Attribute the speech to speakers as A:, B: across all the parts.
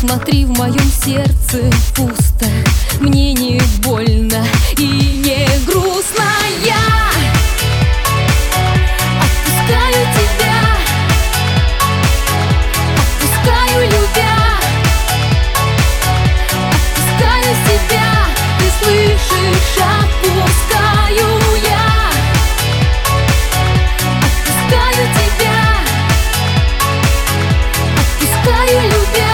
A: Смотри, в моем сердце пусто, мне не больно и не грустно. Я отпускаю тебя, отпускаю любя, отпускаю себя, ты слышишь, отпускаю я, отпускаю тебя, отпускаю любя.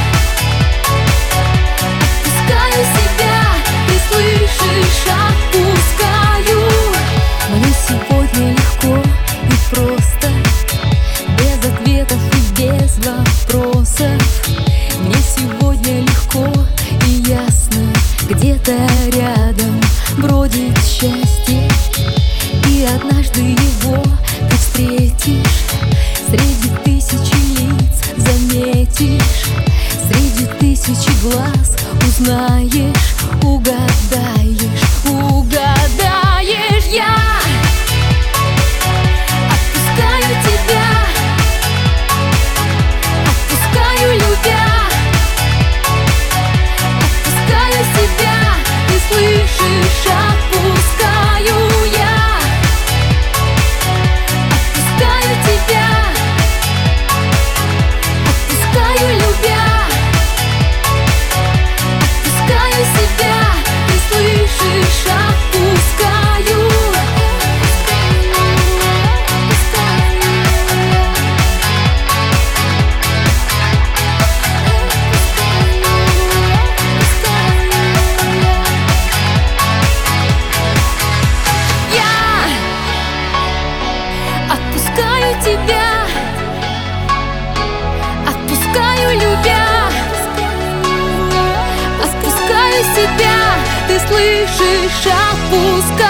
A: Отпускаю. Мне сегодня легко и просто, без ответов и без вопросов. Мне сегодня легко и ясно, где-то рядом бродит счастье. И однажды его ты встретишь, среди тысячи лиц заметишь, среди тысячи глаз узнаешь, угадаешь, угадаешь. Я отпускаю тебя, отпускаю любя, отпускаю себя, ты слышишь, отпускаю я, отпускаю тебя, отпускаю любя, отпускаю себя, ты слышишь, отпускаю. Я отпускаю тебя, отпускаю любя, отпускаю себя, ты слышишь, отпускаю.